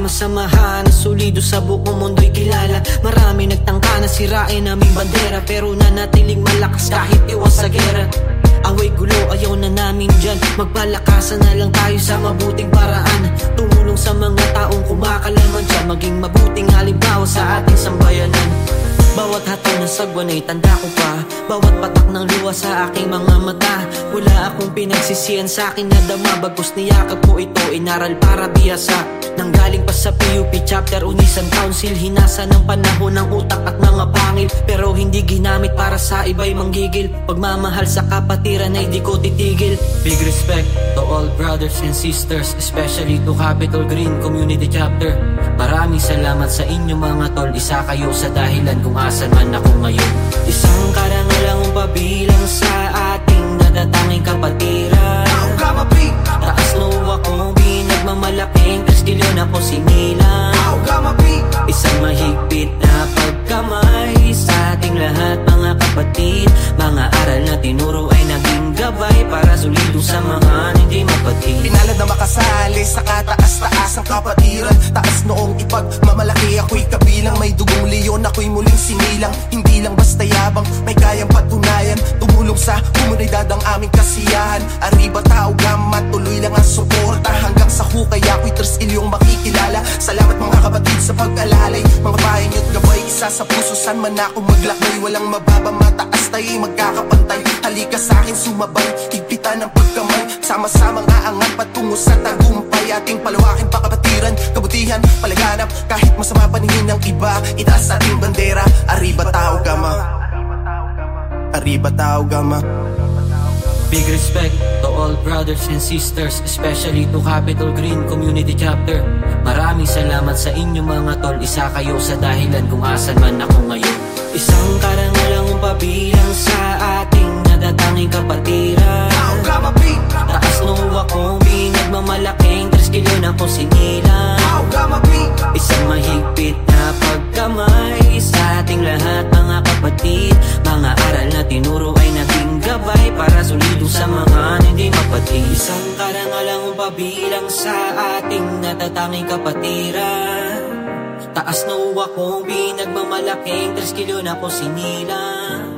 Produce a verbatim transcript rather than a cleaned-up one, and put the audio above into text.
Sama-samahan, solido sa buong mundo'y kilala. Marami nagtangka na sirain aming bandera, pero nanatiling malakas kahit iwas sa gera. Away gulo, ayaw na namin dyan. Magpalakasan na lang tayo sa mabuting paraan. Tumulong sa mga taong kumakalaman siya, maging mabuting halimbawa sa ating sambayanan. Bawat hataw ng sagwan ay tanda ko pa, bawat patak ng luha sa aking mga mata. Wala akong pinagsisihan sa akin na dama, bagkus niyakap ko ito, inaral para biyasa. Nanggaling pa sa P U P chapter Unisan Council, hinasa ng panahon ng utak at mga pangil, pero hindi ginamit para sa iba'y manggigil. Pagmamahal sa kapatiran ay di ko titigil. Big respect to all brothers and sisters, especially to Capitol Green Community Chapter. Maraming salamat sa inyo mga tol, isa kayo sa dahilan kung asan man ako ngayon. Isang karangalang pabilang sa ating natatanging kapatiran. Taas luwa kong binagmamalaking kastilyo na po sinilang. Isang mahigpit na pagkamay sa ating lahat mga kapatid. Mga aral na tinuro ay naging gabay para solido sa mga hindi mapatid. Pinalad na makasali sa kataas-taas ang kapatiran. Taas noong ipagmamalaki, ako'y kabilang. May dugong leon, ako'y muling sinilang. Hindi lang basta yabang, may kayang patunayan. Tumulong sa komunidad ang aming kasiyahan. Arriba tao gama, tuloy lang ang suporta. Hanggang sa hukay ako'y tres ilyong makikilala. Salamat mga kapatid sa pag-alalay. Mga bayan niyo't gabay, isa sa puso. San man ako maglakbay, walang mababa, mataas tayo'y magkakapantay. Halika sa akin sumabay, higpitan ang pagkamay. Sama-samang aangat patungo sa tagumpay. Ating palawakin pa kapatiran, kabutihan, palaganap. Kahit masama paningin ng iba, itaas ating bandera. Arriba tao gama, arriba tao gama. Big respect to all brothers and sisters, especially to Capitol Green Community Chapter. Maraming salamat sa inyo mga tol, isa kayo sa dahilan kung asan man ako ngayon. Isang karangalang pabilang sa ating natatanging kapatiran. Taas luwa kong binagmamalaking tres kilo na po sinilang. Isang mahigpit na pagkamay sa ating lahat mga kapatid. Mga aral na tinuro ay naging gabay para solido sa mga hindi mapatid. Isang karangalang pabilang sa ating natatanging kapatiran. Taas na uwa kong binagmamalaking tres kilo na po sinilang.